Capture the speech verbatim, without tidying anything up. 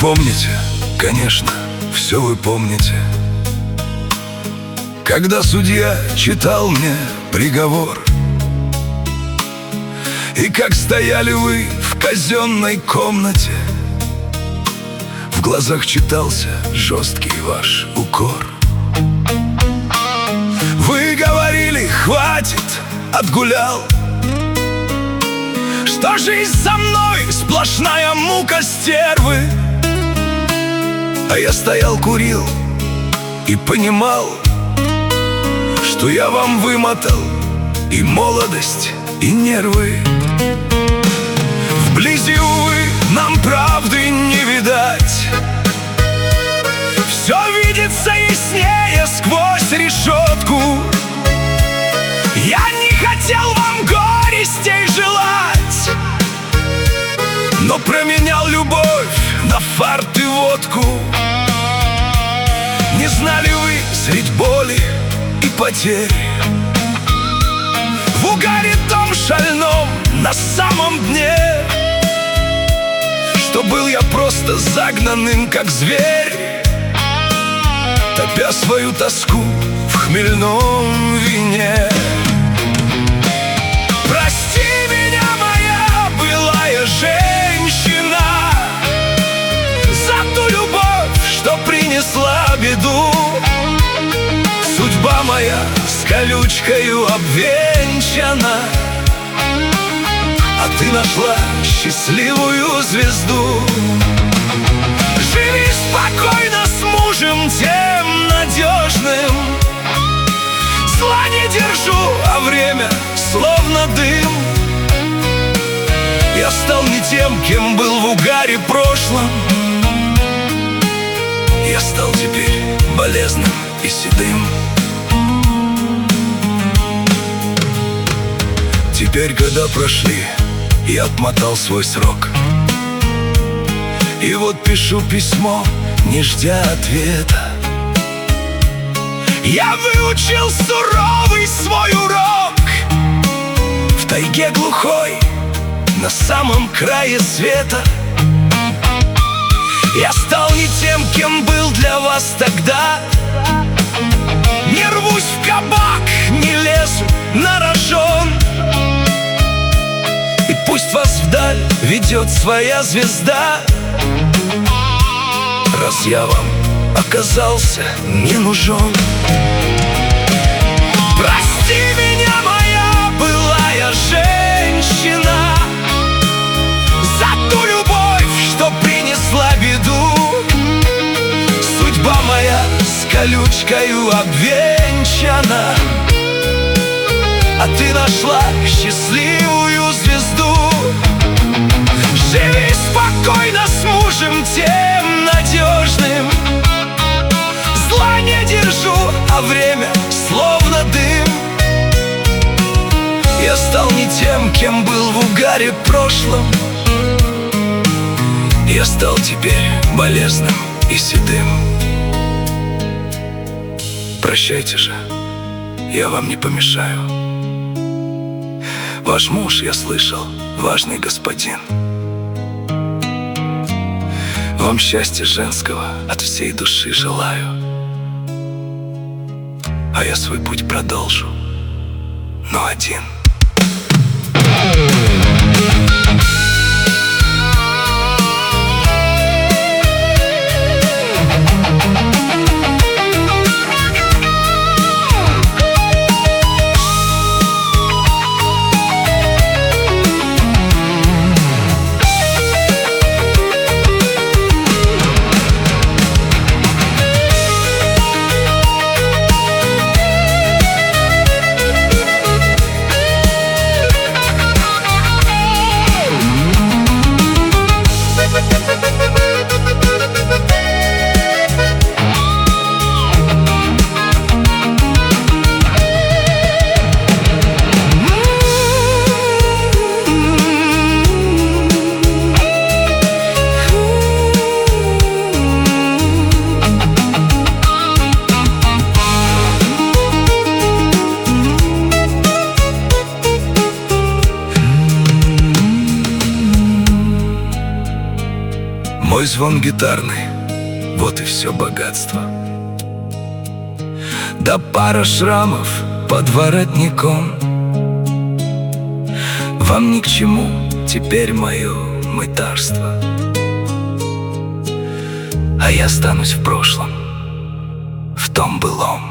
помните, конечно, все вы помните, когда судья читал мне приговор, и как стояли вы в казенной комнате, в глазах читался жесткий ваш укор. Вы говорили: хватит, отгулял, что жизнь со мной сплошная мука стервы. А я стоял, курил и понимал, что я вам вымотал и молодость, и нервы. Вблизи, увы, нам правды не видать, все видится яснее сквозь решетку. Я не хотел вам горестей желать, но променял любовь на фарт и водку. Не знали вы средь боли и потерь, в угаре том шальном на самом дне, что был я просто загнанным, как зверь, топя свою тоску в хмельном вине. Прости меня, моя былая женщина, за ту любовь, что принесла беду. Судьба моя с колючкою обвенчана, а ты нашла счастливую звезду. Живи спокойно с мужем тем надежным, зла не держу, а время словно дым. Я стал не тем, кем был в угаре прошлом, я стал теперь болезным и седым. Теперь года прошли, я отмотал свой срок, и вот пишу письмо, не ждя ответа. Я выучил суровый свой урок в тайге глухой, на самом крае света. Я стал не тем, кем был для вас тогда, не рвусь в кабак, не лезу на рожон, и пусть вас вдаль ведет своя звезда, раз я вам оказался не нужен. Прости меня, моя былая женщина, за ту любовь, что принесла беду. Судьба моя с колючкою обвенчана, а ты нашла счастливую звезду. Живи спокойно с мужем тем надежным, зла не держу, а время словно дым. Я стал не тем, кем был в угаре прошлом, я стал теперь болезным и седым. Прощайте же, я вам не помешаю. Ваш муж, я слышал, важный господин. Вам счастья женского от всей души желаю, а я свой путь продолжу, но один. звон гитарный, вот и все богатство. Да пара шрамов под воротником. Вам ни к чему теперь мое мытарство, а я останусь в прошлом, в том былом.